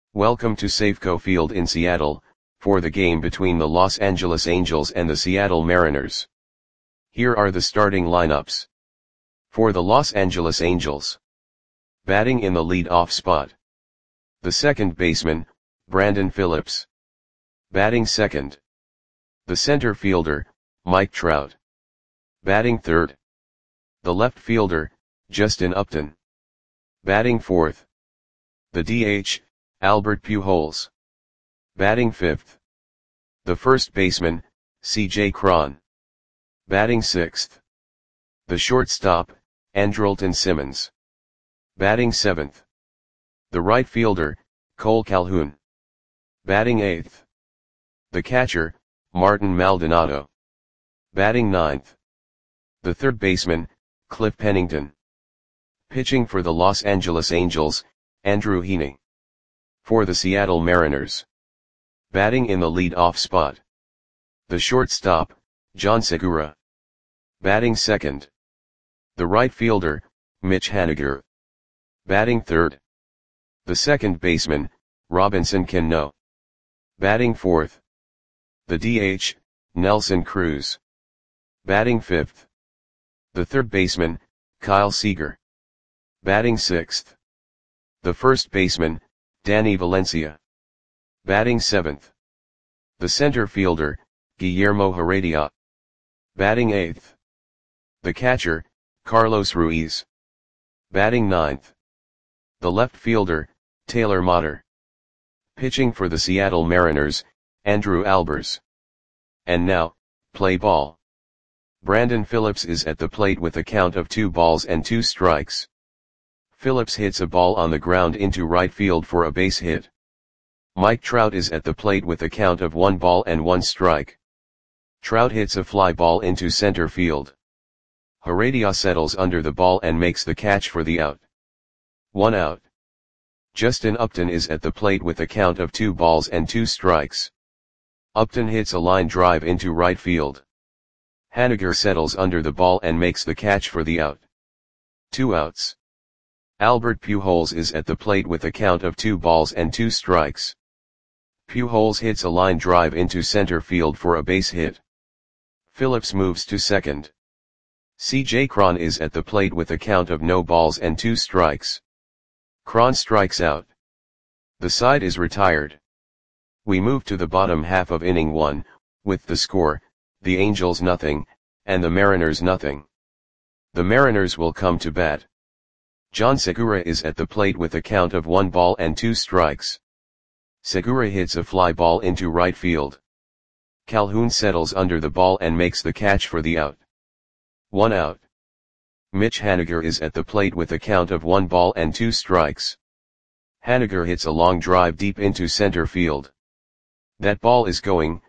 Welcome to Safeco Field in Seattle, for the game between the Los Angeles Angels and the Seattle Mariners. Here are the starting lineups. For the Los Angeles Angels. Batting in the lead-off spot. The second baseman, Brandon Phillips. Batting second. The center fielder, Mike Trout. Batting third. The left fielder, Justin Upton. Batting fourth. The DH, Albert Pujols. Batting fifth. The first baseman, C.J. Cron. Batting sixth. The shortstop, Andrelton Simmons. Batting seventh. The right fielder, Cole Calhoun. Batting eighth. The catcher, Martin Maldonado. Batting ninth. The third baseman, Cliff Pennington. Pitching for the Los Angeles Angels, Andrew Heaney. For the Seattle Mariners. Batting in the lead-off spot. The shortstop, John Segura. Batting second. The right fielder, Mitch Haniger. Batting third. The second baseman, Robinson Cano. Batting fourth. The DH, Nelson Cruz. Batting fifth. The third baseman, Kyle Seager. Batting sixth. The first baseman, Danny Valencia. Batting seventh. The center fielder, Guillermo Heredia. Batting eighth. The catcher, Carlos Ruiz. Batting ninth. The left fielder, Taylor Motter. Pitching for the Seattle Mariners, Andrew Albers. And now, play ball. Brandon Phillips is at the plate with a count of 2-2. Phillips hits a ball on the ground into right field for a base hit. Mike Trout is at the plate with a count of 1-1. Trout hits a fly ball into center field. Heredia settles under the ball and makes the catch for the out. 1 out. Justin Upton is at the plate with a count of 2-2. Upton hits a line drive into right field. Haniger settles under the ball and makes the catch for the out. 2 outs. Albert Pujols is at the plate with a count of 2-2. Pujols hits a line drive into center field for a base hit. Phillips moves to second. C.J. Cron is at the plate with a count of 0-2. Cron strikes out. The side is retired. We move to the bottom half of inning 1, with the score, the Angels nothing, and the Mariners nothing. The Mariners will come to bat. John Segura is at the plate with a count of 1-2. Segura hits a fly ball into right field. Calhoun settles under the ball and makes the catch for the out. 1 out. Mitch Haniger is at the plate with a count of 1-2. Haniger hits a long drive deep into center field. That ball is gone.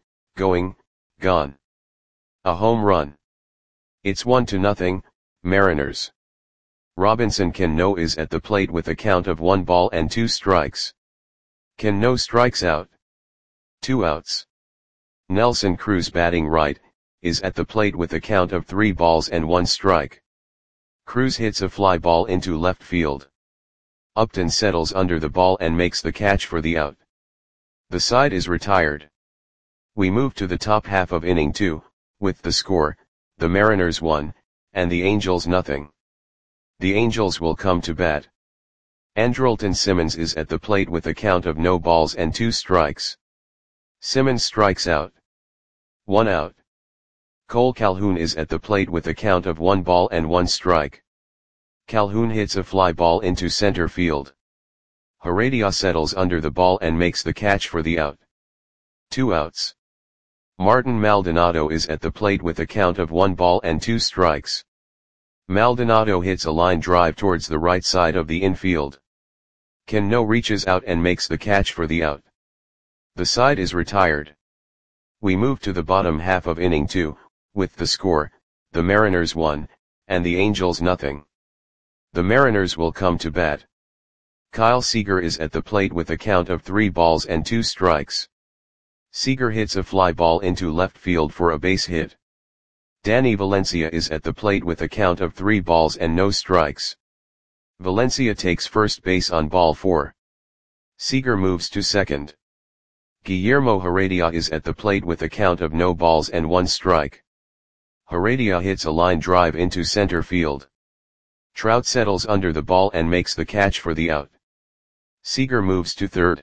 A home run. It's 1-0, Mariners. Robinson Cano is at the plate with a count of 1-2. Cano strikes out. 2 outs. Nelson Cruz batting right, is at the plate with a count of 3-1. Cruz hits a fly ball into left field. Upton settles under the ball and makes the catch for the out. The side is retired. We move to the top half of inning 2, with the score, the Mariners 1, and the Angels nothing. The Angels will come to bat. Andrelton Simmons is at the plate with a count of 0-2. Simmons strikes out. 1 out. Cole Calhoun is at the plate with a count of 1-1. Calhoun hits a fly ball into center field. Heredia settles under the ball and makes the catch for the out. 2 outs. Martin Maldonado is at the plate with a count of 1-2. Maldonado hits a line drive towards the right side of the infield. Cano reaches out and makes the catch for the out. The side is retired. We move to the bottom half of inning 2, with the score, the Mariners 1, and the Angels nothing. The Mariners will come to bat. Kyle Seager is at the plate with a count of 3-2. Seager hits a fly ball into left field for a base hit. Danny Valencia is at the plate with a count of 3-0. Valencia takes first base on ball 4. Seager moves to second. Guillermo Heredia is at the plate with a count of no balls and 1 strike. Heredia hits a line drive into center field. Trout settles under the ball and makes the catch for the out. Seager moves to third.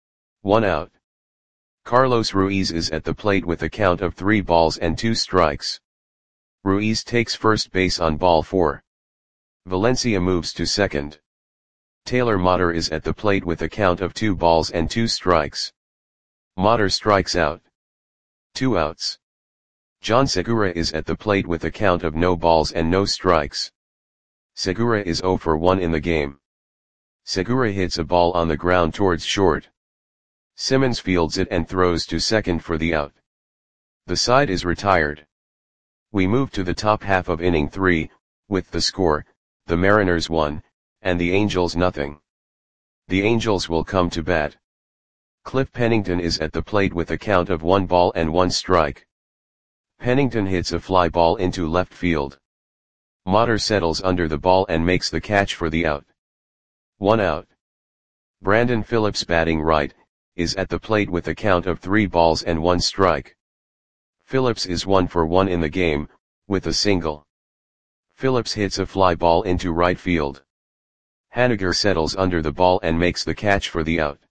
1 out. Carlos Ruiz is at the plate with a count of 3 balls and 2 strikes. Ruiz takes first base on ball 4. Valencia moves to second. Taylor Motter is at the plate with a count of 2 balls and 2 strikes. Motter strikes out. 2 outs. John Segura is at the plate with a count of no balls and no strikes. Segura is 0 for 1 in the game. Segura hits a ball on the ground towards short. Simmons fields it and throws to second for the out. The side is retired. We move to the top half of inning 3, with the score, the Mariners 1, and the Angels nothing. The Angels will come to bat. Cliff Pennington is at the plate with a count of 1 ball and 1 strike. Pennington hits a fly ball into left field. Motter settles under the ball and makes the catch for the out. 1 out. Brandon Phillips, batting right, is at the plate with a count of 3 balls and 1 strike. Phillips is 1 for 1 in the game, with a single. Phillips hits a fly ball into right field. Haniger settles under the ball and makes the catch for the out.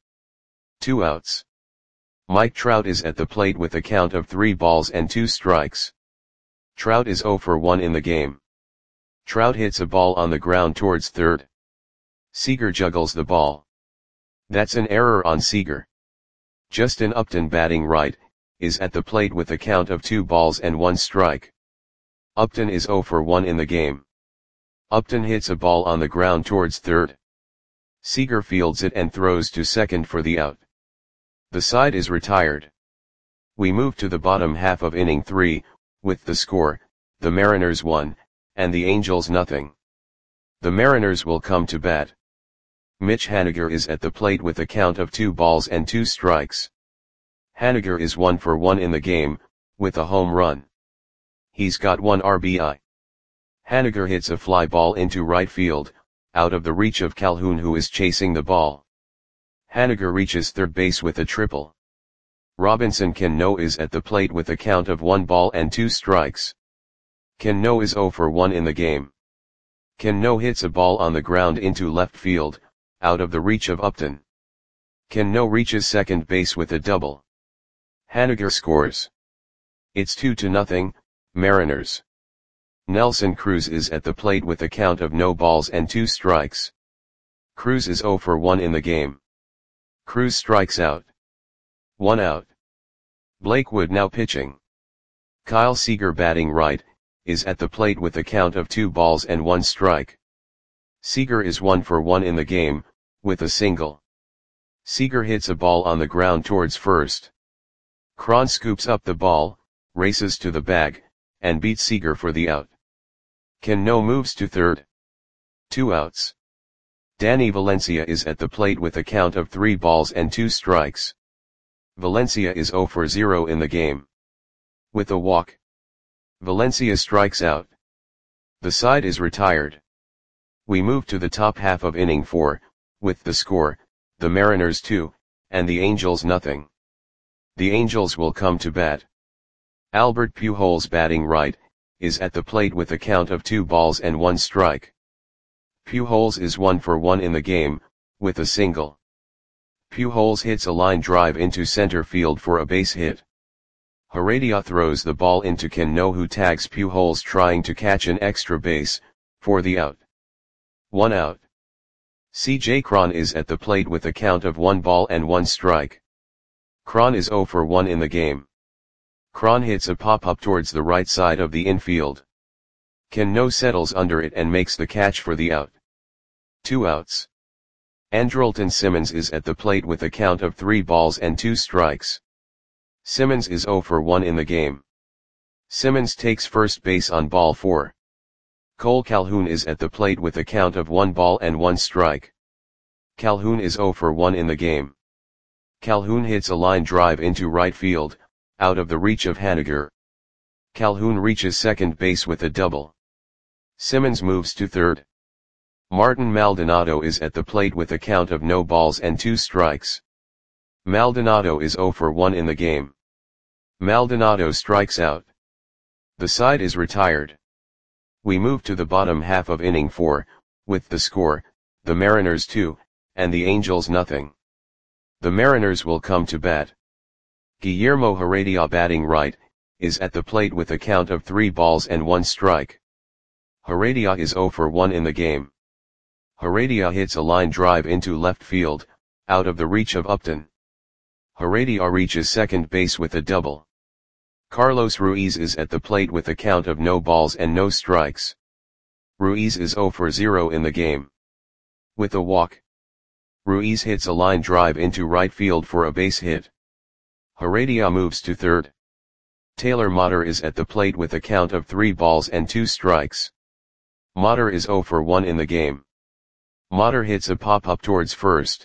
2 outs. Mike Trout is at the plate with a count of 3 balls and 2 strikes. Trout is 0 for 1 in the game. Trout hits a ball on the ground towards third. Seager juggles the ball. That's an error on Seager. Justin Upton, batting right, is at the plate with a count of 2 balls and 1 strike. Upton is 0 for 1 in the game. Upton hits a ball on the ground towards third. Seager fields it and throws to second for the out. The side is retired. We move to the bottom half of inning 3, with the score, the Mariners 1, and the Angels nothing. The Mariners will come to bat. Mitch Haniger is at the plate with a count of 2 balls and 2 strikes. Haniger is 1 for 1 in the game, with a home run. He's got 1 RBI. Haniger hits a fly ball into right field, out of the reach of Calhoun, who is chasing the ball. Haniger reaches third base with a triple. Robinson Cano is at the plate with a count of 1 ball and 2 strikes. Cano is 0 for 1 in the game. Cano hits a ball on the ground into left field, out of the reach of Upton. Cano reaches second base with a double. Haniger scores. It's 2-0, Mariners. Nelson Cruz is at the plate with a count of no balls and 2 strikes. Cruz is 0 for 1 in the game. Cruz strikes out. 1 out. Blake Wood now pitching. Kyle Seager, batting right, is at the plate with a count of 2 balls and 1 strike. Seager is 1 for 1 in the game, with a single. Seager hits a ball on the ground towards first. Cron scoops up the ball, races to the bag, and beats Seager for the out. Cano moves to third. 2 outs. Danny Valencia is at the plate with a count of 3 balls and 2 strikes. Valencia is 0 for 0 in the game. With a walk, Valencia strikes out. The side is retired. We move to the top half of inning 4, with the score, the Mariners 2, and the Angels nothing. The Angels will come to bat. Albert Pujols, batting right, is at the plate with a count of 2 balls and 1 strike. Pujols is 1 for 1 in the game, with a single. Pujols hits a line drive into center field for a base hit. Heredia throws the ball into Cano, who tags Pujols trying to catch an extra base, for the out. 1 out. C.J. Cron is at the plate with a count of 1 ball and 1 strike. Cron is 0 for 1 in the game. Cron hits a pop-up towards the right side of the infield. Cano settles under it and makes the catch for the out. 2 outs. Andrelton Simmons is at the plate with a count of 3 balls and 2 strikes. Simmons is 0 for 1 in the game. Simmons takes first base on ball 4. Cole Calhoun is at the plate with a count of 1 ball and 1 strike. Calhoun is 0 for 1 in the game. Calhoun hits a line drive into right field, out of the reach of Haniger. Calhoun reaches second base with a double. Simmons moves to third. Martin Maldonado is at the plate with a count of no balls and 2 strikes. Maldonado is 0 for 1 in the game. Maldonado strikes out. The side is retired. We move to the bottom half of inning 4, with the score, the Mariners 2, and the Angels nothing. The Mariners will come to bat. Guillermo Heredia, batting right, is at the plate with a count of 3 balls and 1 strike. Heredia is 0 for 1 in the game. Heredia hits a line drive into left field, out of the reach of Upton. Heredia reaches second base with a double. Carlos Ruiz is at the plate with a count of no balls and no strikes. Ruiz is 0 for 0 in the game. With a walk, Ruiz hits a line drive into right field for a base hit. Heredia moves to third. Taylor Motter is at the plate with a count of 3 balls and 2 strikes. Motter is 0 for 1 in the game. Motter hits a pop-up towards first.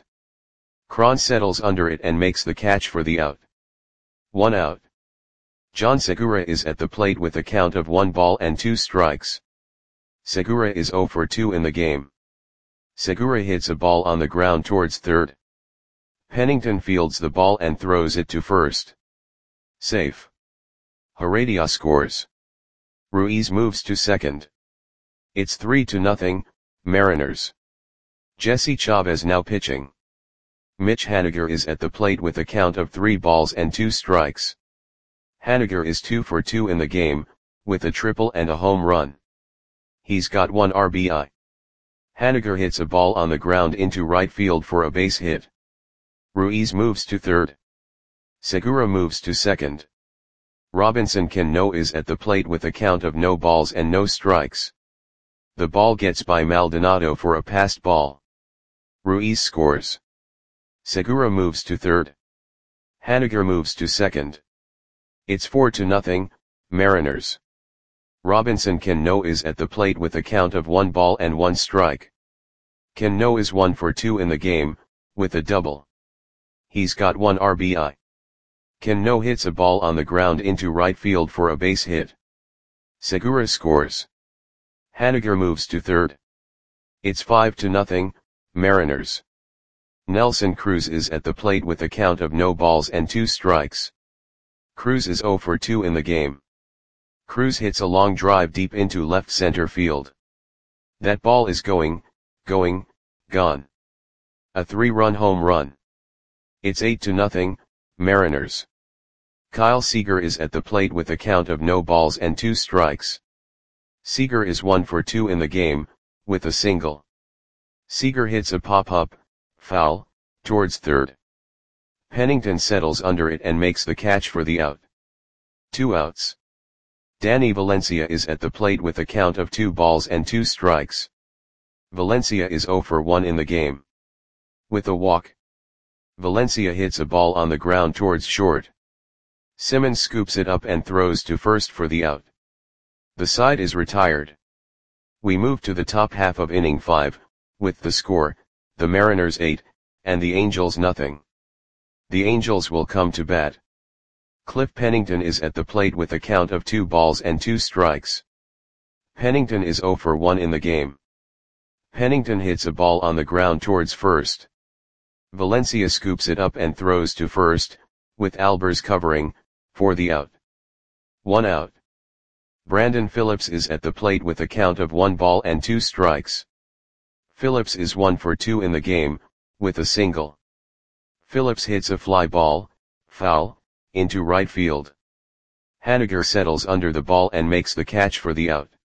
Cron settles under it and makes the catch for the out. 1 out. John Segura is at the plate with a count of 1 ball and 2 strikes. Segura is 0 for 2 in the game. Segura hits a ball on the ground towards third. Pennington fields the ball and throws it to first. Safe. Heredia scores. Ruiz moves to second. It's 3-0, Mariners. Jesse Chavez now pitching. Mitch Haniger is at the plate with a count of 3 balls and 2 strikes. Haniger is 2 for 2 in the game, with a triple and a home run. He's got 1 RBI. Haniger hits a ball on the ground into right field for a base hit. Ruiz moves to third. Segura moves to second. Robinson Cano is at the plate with a count of no balls and no strikes. The ball gets by Maldonado for a passed ball. Ruiz scores. Segura moves to third. Haniger moves to second. It's 4-0, Mariners. Robinson Cano is at the plate with a count of 1 ball and 1 strike. Cano is 1 for 2 in the game, with a double. He's got 1 RBI. Cano hits a ball on the ground into right field for a base hit. Segura scores. Haniger moves to third. It's 5-0, Mariners. Nelson Cruz is at the plate with a count of no balls and 2 strikes. Cruz is 0 for 2 in the game. Cruz hits a long drive deep into left center field. That ball is gone. A 3-run home run. It's 8-0, Mariners. Kyle Seager is at the plate with a count of no balls and 2 strikes. Seager is 1 for 2 in the game, with a single. Seager hits a pop-up, foul, towards third. Pennington settles under it and makes the catch for the out. 2 outs. Danny Valencia is at the plate with a count of 2 balls and 2 strikes. Valencia is 0 for 1 in the game. With a walk, Valencia hits a ball on the ground towards short. Simmons scoops it up and throws to first for the out. The side is retired. We move to the top half of inning 5, with the score, the Mariners 8, and the Angels nothing. The Angels will come to bat. Cliff Pennington is at the plate with a count of 2 balls and 2 strikes. Pennington is 0 for 1 in the game. Pennington hits a ball on the ground towards first. Valencia scoops it up and throws to first, with Albers covering, for the out. 1 out. Brandon Phillips is at the plate with a count of 1 ball and 2 strikes. Phillips is 1 for 2 in the game, with a single. Phillips hits a fly ball, foul, into right field. Haniger settles under the ball and makes the catch for the out.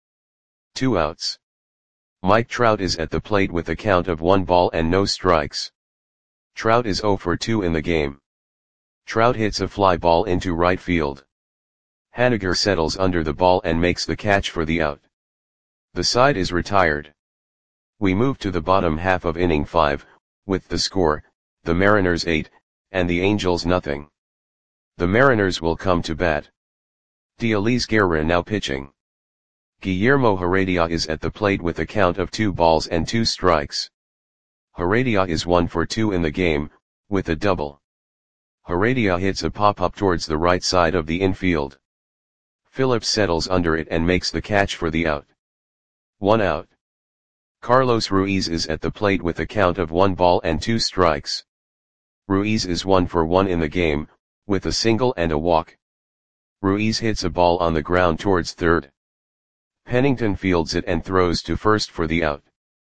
2 outs. Mike Trout is at the plate with a count of 1 ball and no strikes. Trout is 0 for 2 in the game. Trout hits a fly ball into right field. Haniger settles under the ball and makes the catch for the out. The side is retired. We move to the bottom half of inning 5, with the score, the Mariners 8, and the Angels nothing. The Mariners will come to bat. Dielise Guerra now pitching. Guillermo Heredia is at the plate with a count of 2 balls and 2 strikes. Heredia is 1 for 2 in the game, with a double. Heredia hits a pop-up towards the right side of the infield. Phillips settles under it and makes the catch for the out. 1 out. Carlos Ruiz is at the plate with a count of 1 ball and 2 strikes. Ruiz is 1 for 1 in the game, with a single and a walk. Ruiz hits a ball on the ground towards third. Pennington fields it and throws to first for the out.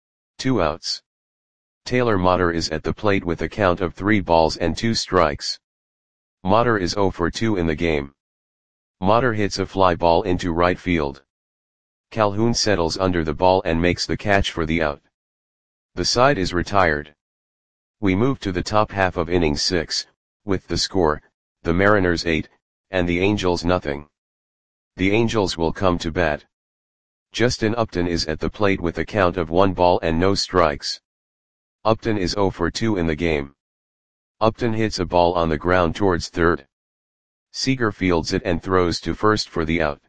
2 outs. Taylor Motter is at the plate with a count of 3 balls and 2 strikes. Motter is 0 for 2 in the game. Motter hits a fly ball into right field. Calhoun settles under the ball and makes the catch for the out. The side is retired. We move to the top half of inning 6, with the score, the Mariners 8, and the Angels nothing. The Angels will come to bat. Justin Upton is at the plate with a count of 1 ball and no strikes. Upton is 0 for 2 in the game. Upton hits a ball on the ground towards third. Seager fields it and throws to first for the out.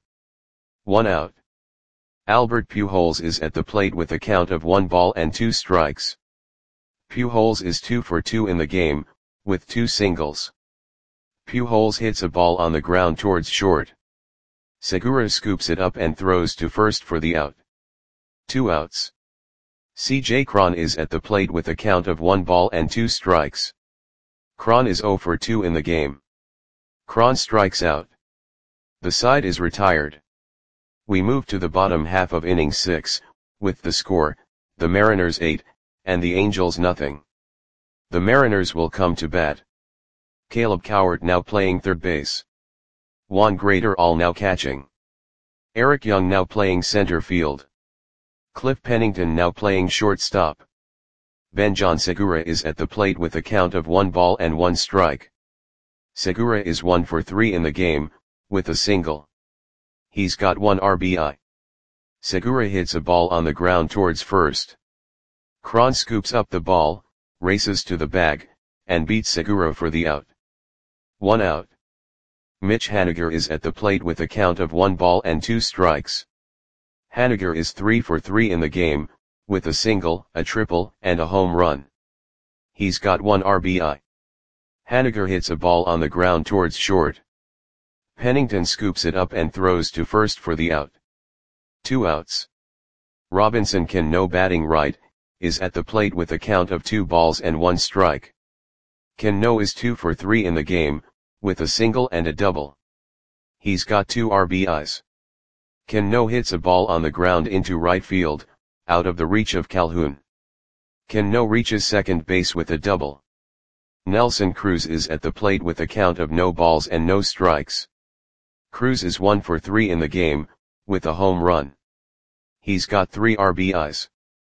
1 out. Albert Pujols is at the plate with a count of 1 ball and 2 strikes. Pujols is 2 for 2 in the game, with 2 singles. Pujols hits a ball on the ground towards short. Segura scoops it up and throws to first for the out. 2 outs. C.J. Cron is at the plate with a count of 1 ball and 2 strikes. Cron is 0 for 2 in the game. Cron strikes out. The side is retired. We move to the bottom half of inning 6, with the score, the Mariners 8, and the Angels nothing. The Mariners will come to bat. Caleb Cowart now playing third base. Juan Graterol now catching. Eric Young now playing center field. Cliff Pennington now playing shortstop. Benjon Segura is at the plate with a count of 1 ball and 1 strike. Segura is 1 for 3 in the game, with a single. He's got 1 RBI. Segura hits a ball on the ground towards first. Cron scoops up the ball, races to the bag, and beats Segura for the out. 1 out. Mitch Haniger is at the plate with a count of 1 ball and 2 strikes. Haniger is 3 for 3 in the game, with a single, a triple, and a home run. He's got 1 RBI. Haniger hits a ball on the ground towards short. Pennington scoops it up and throws to first for the out. 2 outs. Robinson Cano batting right, is at the plate with a count of 2 balls and 1 strike. Cano is 2 for 3 in the game, with a single and a double. He's got 2 RBIs. Cano hits a ball on the ground into right field, out of the reach of Calhoun. Cano reaches second base with a double. Nelson Cruz is at the plate with a count of no balls and no strikes. Cruz is 1 for 3 in the game, with a home run. He's got 3 RBIs.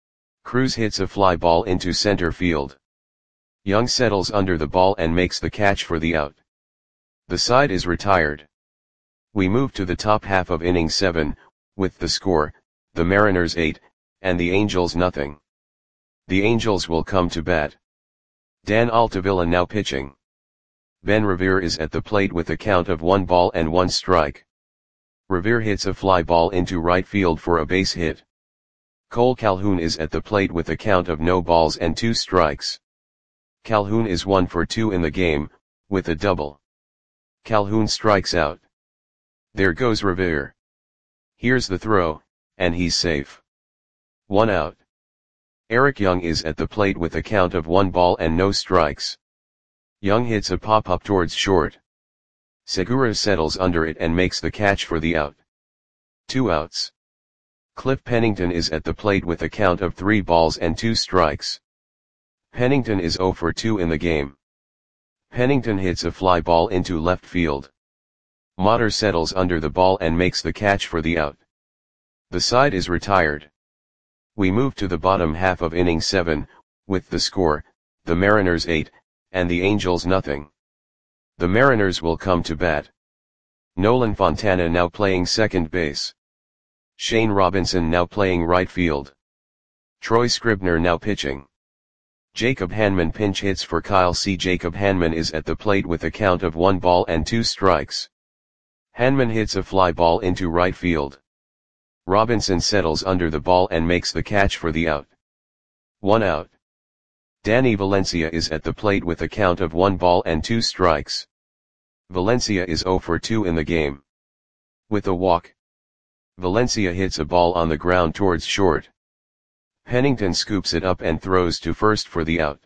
Cruz hits a fly ball into center field. Young settles under the ball and makes the catch for the out. The side is retired. We move to the top half of inning 7, with the score, the Mariners 8, and the Angels nothing. The Angels will come to bat. Dan Altavilla now pitching. Ben Revere is at the plate with a count of 1 ball and 1 strike. Revere hits a fly ball into right field for a base hit. Cole Calhoun is at the plate with a count of no balls and 2 strikes. Calhoun is 1 for 2 in the game, with a double. Calhoun strikes out. There goes Revere. Here's the throw, and he's safe. 1 out. Eric Young is at the plate with a count of 1 ball and no strikes. Young hits a pop-up towards short. Segura settles under it and makes the catch for the out. 2 outs. Cliff Pennington is at the plate with a count of 3 balls and 2 strikes. Pennington is 0 for 2 in the game. Pennington hits a fly ball into left field. Motter settles under the ball and makes the catch for the out. The side is retired. We move to the bottom half of inning 7, with the score, the Mariners 8, and the Angels nothing. The Mariners will come to bat. Nolan Fontana now playing second base. Shane Robinson now playing right field. Troy Scribner now pitching. Jacob Hanman pinch hits for Kyle C. Jacob Hanman is at the plate with a count of 1 ball and 2 strikes. Hanman hits a fly ball into right field. Robinson settles under the ball and makes the catch for the out. 1 out. Danny Valencia is at the plate with a count of 1 ball and 2 strikes. Valencia is 0 for 2 in the game. With a walk. Valencia hits a ball on the ground towards short. Pennington scoops it up and throws to first for the out.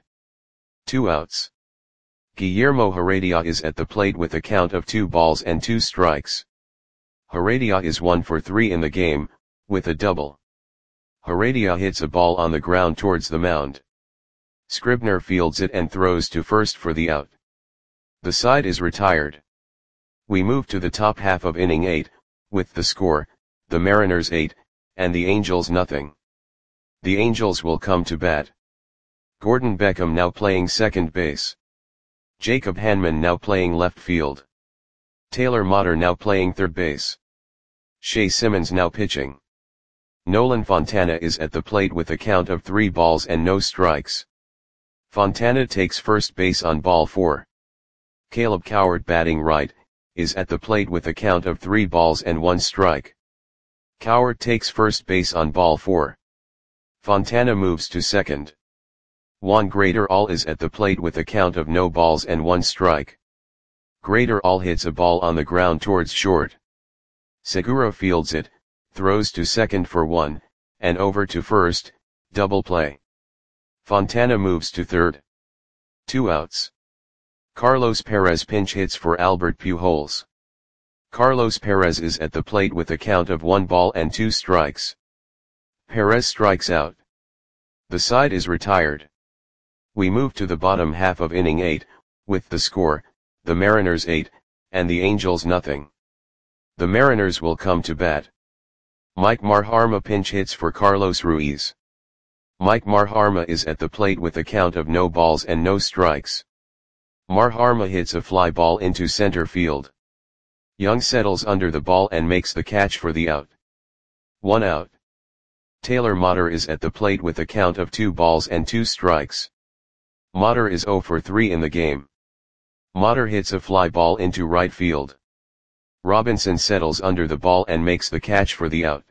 2 outs. Guillermo Heredia is at the plate with a count of 2 balls and 2 strikes. Heredia is 1 for 3 in the game, with a double. Heredia hits a ball on the ground towards the mound. Scribner fields it and throws to first for the out. The side is retired. We move to the top half of inning 8, with the score, the Mariners 8, and the Angels nothing. The Angels will come to bat. Gordon Beckham now playing second base. Jacob Hanman now playing left field. Taylor Motter now playing third base. Shea Simmons now pitching. Nolan Fontana is at the plate with a count of 3 balls and no strikes. Fontana takes first base on ball 4. Caleb Cowart batting right, is at the plate with a count of 3 balls and 1 strike. Cowart takes first base on ball 4. Fontana moves to second. Juan Graterol is at the plate with a count of no balls and 1 strike. Graterol hits a ball on the ground towards short. Segura fields it, throws to second for 1, and over to first, double play. Fontana moves to third. 2 outs. Carlos Perez pinch hits for Albert Pujols. Carlos Perez is at the plate with a count of 1 ball and 2 strikes. Perez strikes out. The side is retired. We move to the bottom half of inning 8, with the score, the Mariners 8, and the Angels nothing. The Mariners will come to bat. Mike Marharma pinch hits for Carlos Ruiz. Mike Marharma is at the plate with a count of no balls and no strikes. Marharma hits a fly ball into center field. Young settles under the ball and makes the catch for the out. 1 out. Taylor Motter is at the plate with a count of 2 balls and 2 strikes. Motter is 0 for 3 in the game. Motter hits a fly ball into right field. Robinson settles under the ball and makes the catch for the out.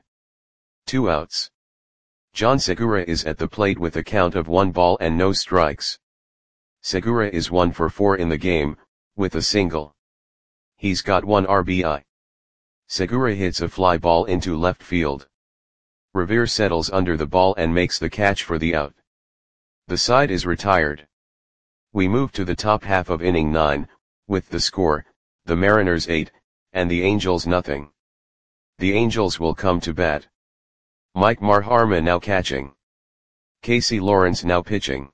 2 outs. John Segura is at the plate with a count of 1 ball and no strikes. Segura is 1 for 4 in the game, with a single. He's got 1 RBI. Segura hits a fly ball into left field. Revere settles under the ball and makes the catch for the out. The side is retired. We move to the top half of inning 9, with the score, the Mariners 8, and the Angels nothing. The Angels will come to bat. Mike Marharma now catching. Casey Lawrence now pitching.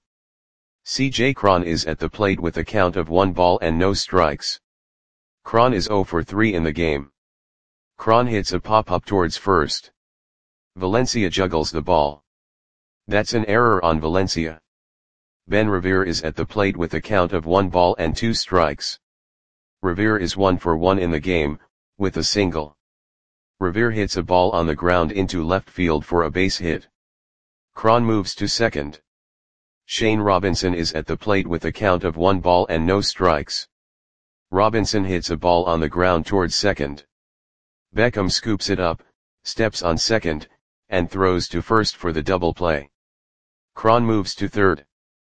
C.J. Cron is at the plate with a count of 1 ball and no strikes. Cron is 0 for 3 in the game. Cron hits a pop-up towards first. Valencia juggles the ball. That's an error on Valencia. Ben Revere is at the plate with a count of 1 ball and 2 strikes. Revere is 1 for 1 in the game, with a single. Revere hits a ball on the ground into left field for a base hit. Cron moves to second. Shane Robinson is at the plate with a count of 1 ball and no strikes. Robinson hits a ball on the ground towards second. Beckham scoops it up, steps on second, and throws to first for the double play. Cron moves to third.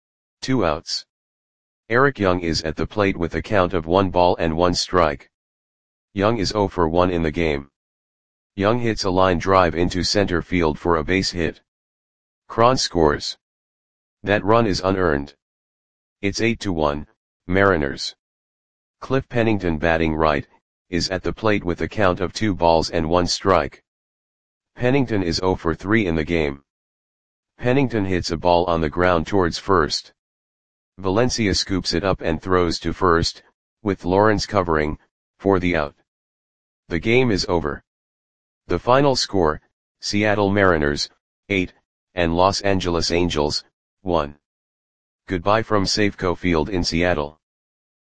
2 outs. Eric Young is at the plate with a count of 1 ball and 1 strike. Young is 0 for 1 in the game. Young hits a line drive into center field for a base hit. Cron scores. That run is unearned. It's 8-1, Mariners. Cliff Pennington batting right, is at the plate with a count of 2 balls and 1 strike. Pennington is 0 for 3 in the game. Pennington hits a ball on the ground towards first. Valencia scoops it up and throws to first, with Lawrence covering, for the out. The game is over. The final score, Seattle Mariners, 8, and Los Angeles Angels, 1. Goodbye from Safeco Field in Seattle.